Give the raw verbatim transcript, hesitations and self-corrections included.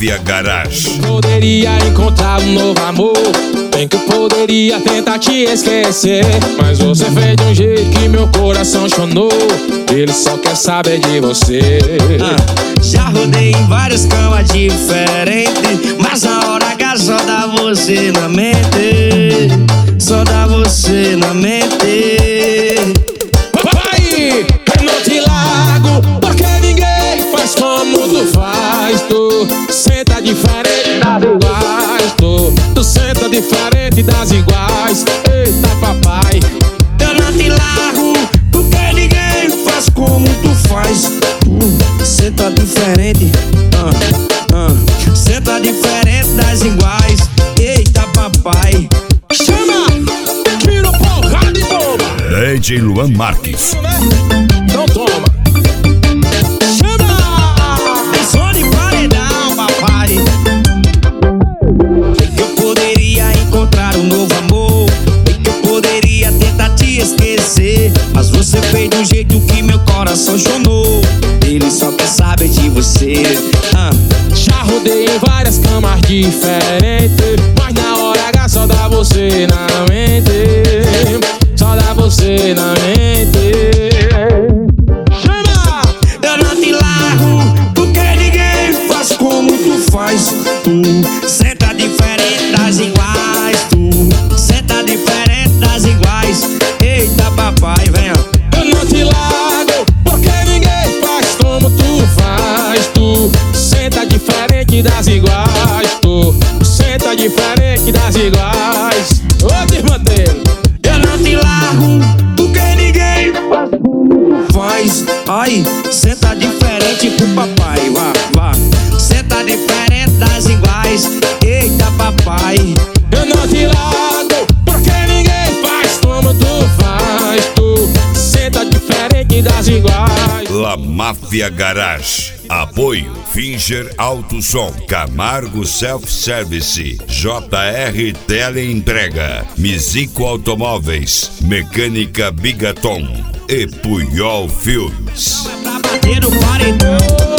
Máfia Garage. Poderia encontrar um novo amor, bem que eu poderia tentar te esquecer, mas você fez de um jeito que meu coração chonou. Ele só quer saber de você. ah, Já rodei em várias camas diferentes, mas na hora H só dá você na mente. Só dá você na mente. Papai, eu não te largo, porque ninguém faz como tu faz. Tu senta diferente das iguais. Tu, tu senta diferente das iguais. Eita papai, Eu não te largo, porque ninguém faz como tu faz. Tu senta diferente, ah, ah, senta diferente das iguais. Eita papai, chama, tira porrada e bomba. D J Luan Marques. Então toma. Chama! é som de paredão, papai. É que eu poderia encontrar um novo amor, é que eu poderia tentar te esquecer, mas você fez de um jeito que meu coração chonou. Ele só quer saber de você. ah. Já rodei em várias camas diferentes, mas na hora H só dá você na mente. Só dá você na mente. Chama! Eu não te largo, porque ninguém faz como tu faz. Tu senta diferente das iguais. Tu senta diferente das iguais. Eita papai, venha. Eu não te largo, porque ninguém faz como tu faz. Tu senta diferente das iguais. Tu senta diferente das iguais. Ô, desmanteiro. Eu não te largo, porque ninguém faz como tu faz. Ai, senta diferente pro papai, vá, vá. Senta diferente das iguais. Eita papai, Eu não te largo, porque ninguém faz como tu faz. Tu senta diferente das iguais. La Máfia Garage. Apoio Finger Auto Som, Camargo Self Service, J R Teleentrega, Mizico Automóveis, Mecânica Bigaton e Puyol Filmes. é pra bater no paredão.